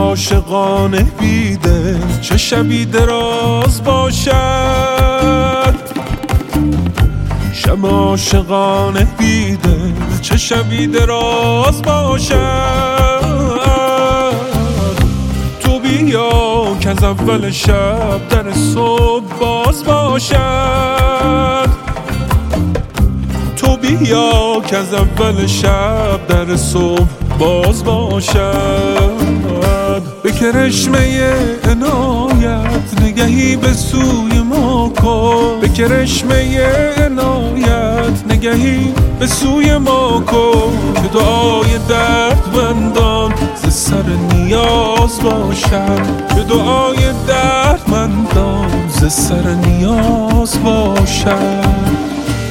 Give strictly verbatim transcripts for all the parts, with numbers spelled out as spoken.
عاشقانه بیده چه شبی دراز باشد، شب عاشقانه بیده چه شبی دراز باشد. تو بیا که از اول شب در صبح باز باشد، تو بیا که از اول شب در صبح باز باشد. به کرشمه عنایت نگهی به سوی ما کن، به کرشمه عنایت نگهی به سوی ما کن که دعای دردمندان ز سر نیاز باشد، که دعای دردمندان ز سر نیاز باشد.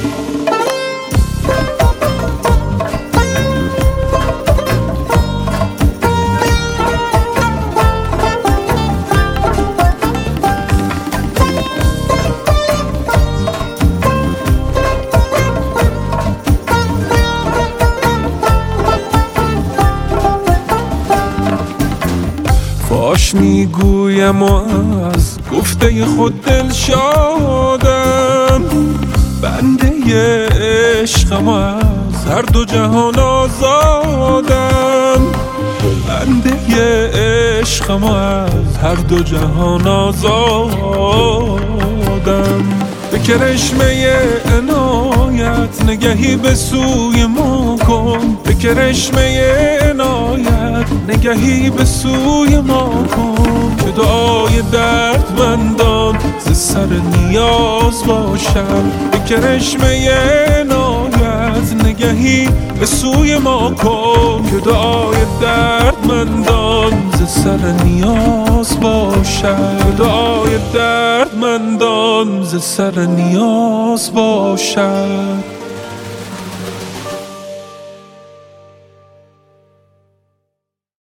فاش میگویم و از گفته خود دل شادم، بنده عشقم و از هر دو جهان آزادم، بنده عشقم و از هر دو جهان آزادم. به کرشمه عنایت نگهی به سوی ما کن، به کرشمه عنایت نگهی به سوی ما کن که دعای دردمندان ز سر نیاز باشد، به کرشمه عنایت نگهی به سوی ما کن که دعای دردمندان ز سر نیاز باشد، دعای دردمندان ز سر نیاز باشد.